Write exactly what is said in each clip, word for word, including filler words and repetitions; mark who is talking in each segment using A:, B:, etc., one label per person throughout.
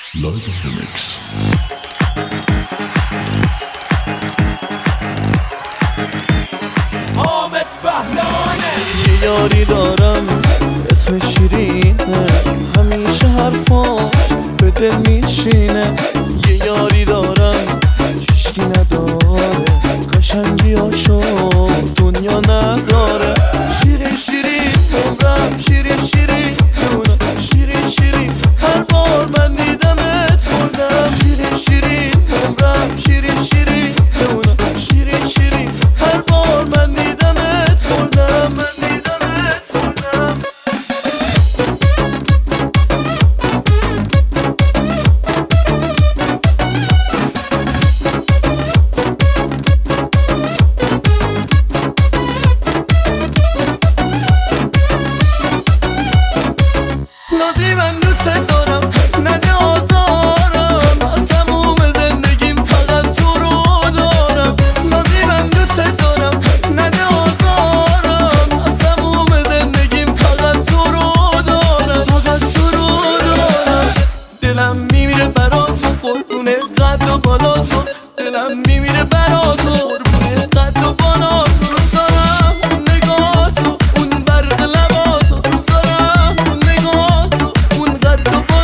A: Live in the mix.
B: حامد بهلانه.
C: یه یاری دارم اسم شیرینه، همیشه حرفاش به دل میشینه. یه یاری دارم هیچکی نداره، قشنگی هاشو دنیا نداره. شیرین شیرین عمرم، شیرین شیرین جونم، شیرین شیرین هر بار من دیدمت خوردم. شیرین شیرین عمرم، شیرین شیرین جونم، شیرین شیرین هر بار من دیدمت خوردم، من دیدمت خوردم. لازی من دوست دارم، نده آزارم، از تموم زندگیم فقط تو رو دارم. لازی من دوست دارم، نده آزارم، از تموم زندگیم فقط تو رو دارم، فقط تو رو دارم. دلم میمیره برات قربونه قد و بالا تو، دلم میمیره برات قربونه قد و بالا تو. دوست دارم اون نگاه تو، اون برق لبا تو، دوست دارم اون نگاه تو، اون قد و بالا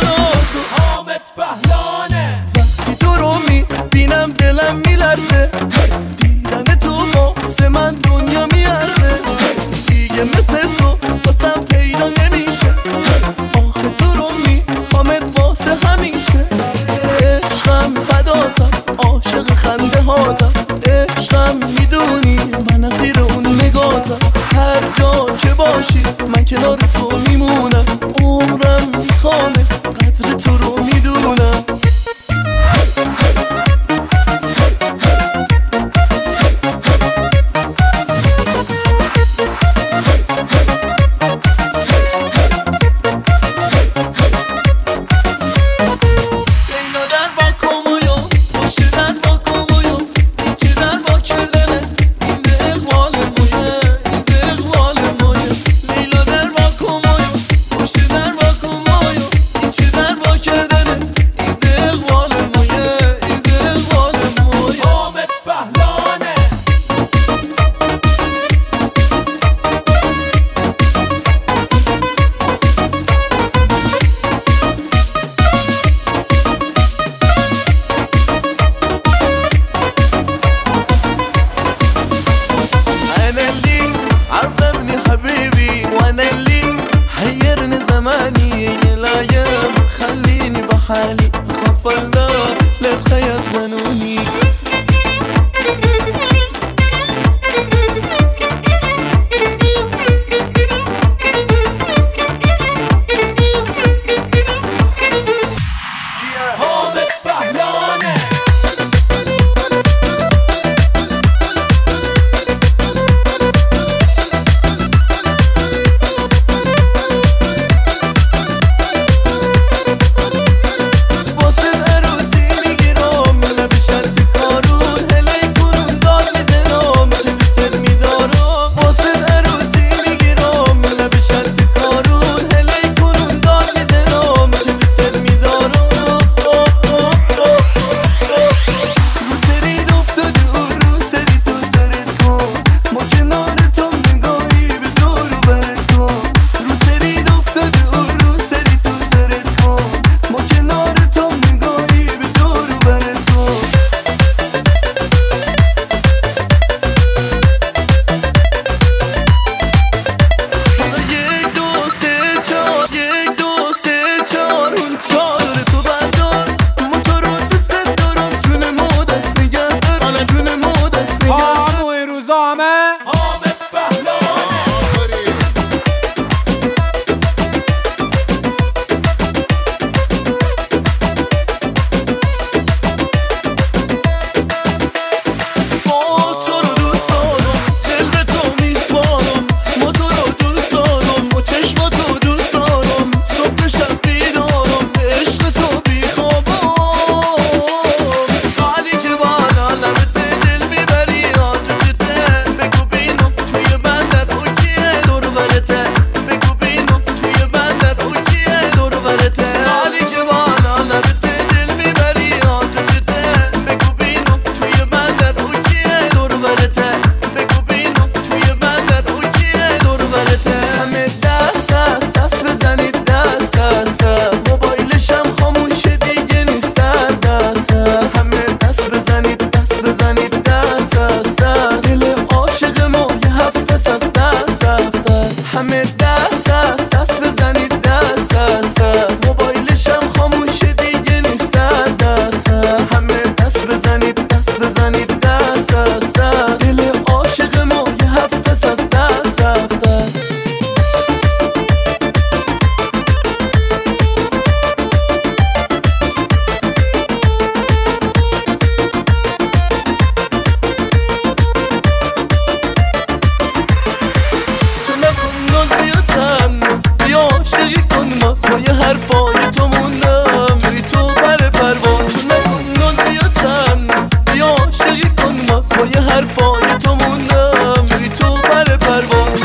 C: پای حرفای تو موندم بی تو بر پرواز تو نکن ناز بیا تن بیا عاشقی کن باز پای حرفای تو موندم بی تو بر پرواز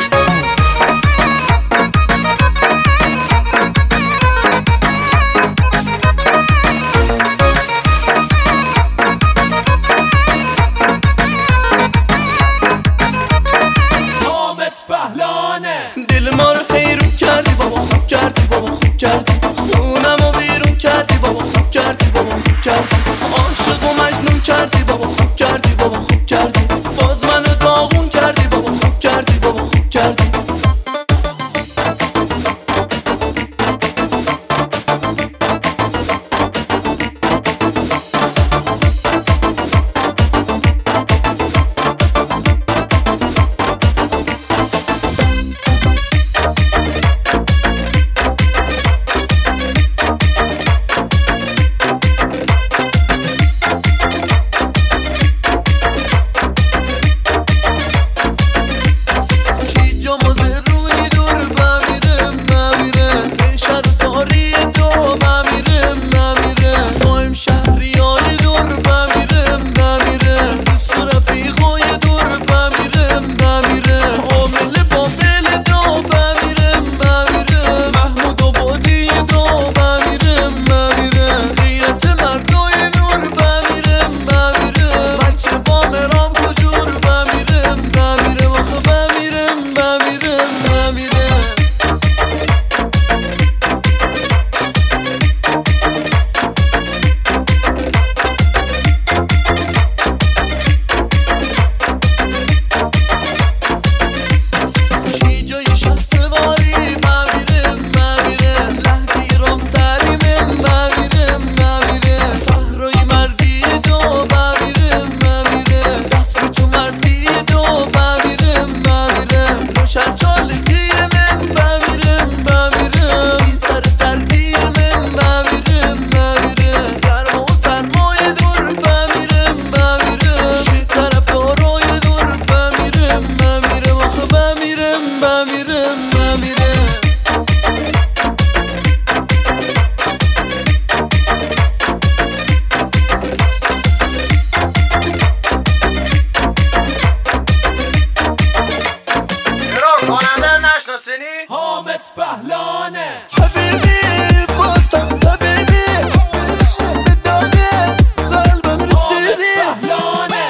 C: دل ما رو حیرون کردی بابا خوب کردی بابا خوب کردی خونمو بیرون کردی بابا خوب کردی بابا خوب کردی عاشق و مجنون کردی بابا خوب کردی بابا خوب کردی باز منو داغون کردی بابا خوب کردی بابا خوب کردی
B: حامد بهلانه
C: حبیبی بازم حبیبی به داغ قلبم رسیدی
B: بهلانه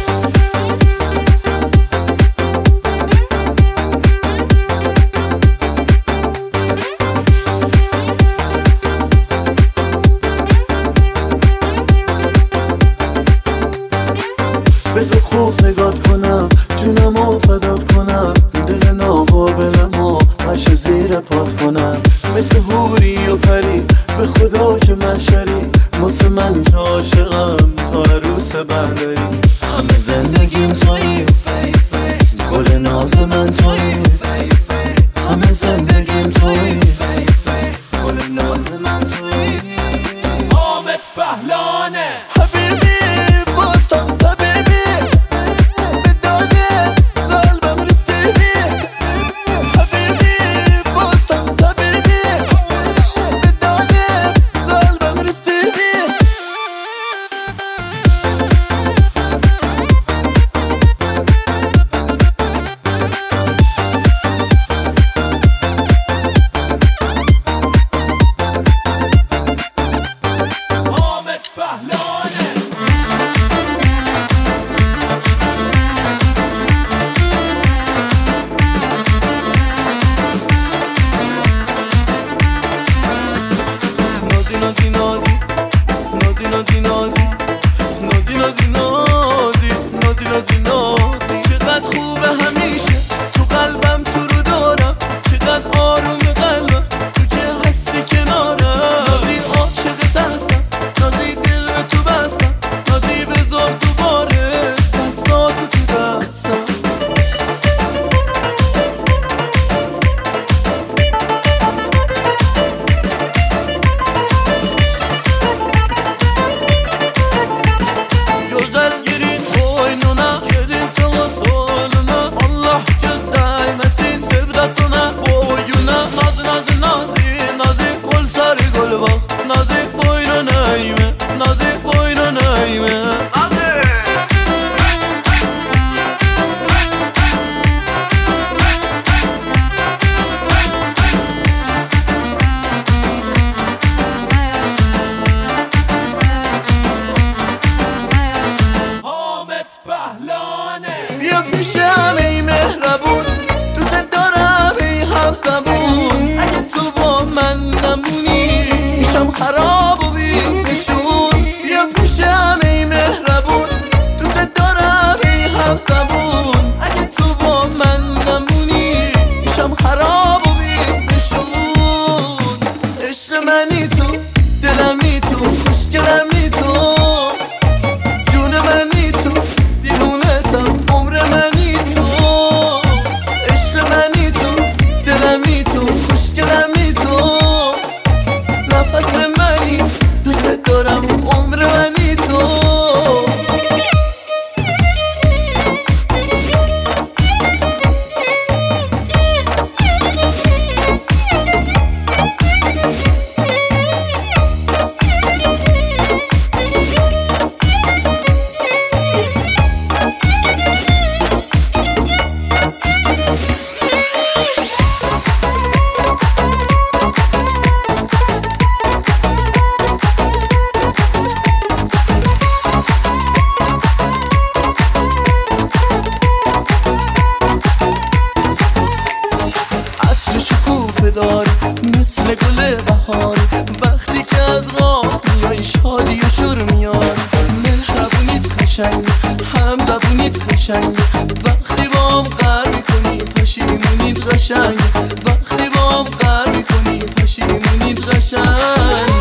C: بذار خوب نگات کنم جونمو فدات کنم دل ناقابلمو پش زیر پات کنم مثل حوری و پری به خدا که من شری واسه من که عاشقم تا عروس برداری همه زندگیم تویی گل ناز من تویی همه زندگیم تویی گل ناز من تویی
B: حامد بهلانه
C: حبیبی بازم حبیبی به داغ قلبم رسیدی حبیبی بازم حبیبی به داغ قلبم رسیدی
B: حامد بهلانه
C: نازی نازی نازی نازی نازی نازی نازی نازی نازی نازی نازی نازی چقدر خوبه همیشه تو قلبم تو رو دارم چقدر آروم قلبم تو که هستی کنارم نازی عاشقت هستم نازی دل به تو بستم نازی بذار دوباره دستاتو تو دستم نمونی میشم خراب و بی نشون. بیا پیشم ای مهربون، دوست دارم ای هم زبون. اگه تو با من نمونی میشم خراب و بی نشون. عشق منی تو، دلمی تو، خوشگلمی تو، جون منی تو، دیرونتم، عمر منی تو. عشق منی تو، دلمی تو، خوشگلمی تو، نفس منی، دوست دارم، عمر منی تو. عطر شکوفه داری مثل گل بهاری، وقتی که از راه میای شادی و شور میاری. مهربونیت قشنگه، هم زبونیت قشنگه، وقتی با هم قهر میکنی پشیمونیت قشنگه. وقتی با هم قهر میکنی پشیمونیت قشنگه.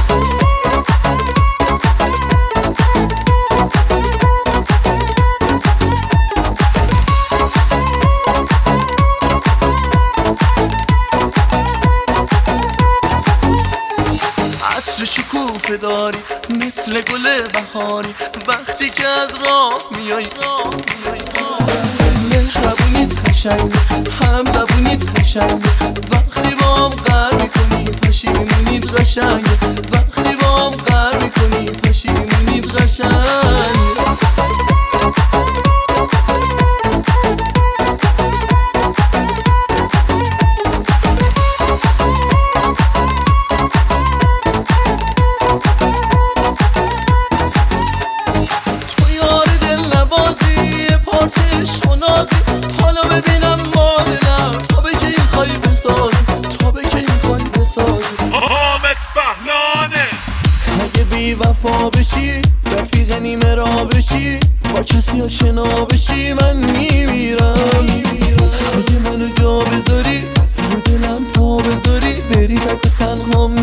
C: عطر شکوفه داری مثل گل بهاری، وقتی که از راه میای. مهربونیت قشنگه، هم زبونیت قشنگه، وقتی با هم قهر میکنی پشیمونیت قشنگه. وقتی با هم قهر میکنی پشیمونیت قشنگه. حالا ببینم مادرم، تا به که این خواهی بسازی، تا به که این خواهی بسازی.
B: حامد بهلانه.
C: اگه بی وفا بشی، رفیق نیمه را بشی، با کسی آشنا بشی، من میمیرم. اگه منو جا بذاری، رو دلم پا بذاری، بری تک تنها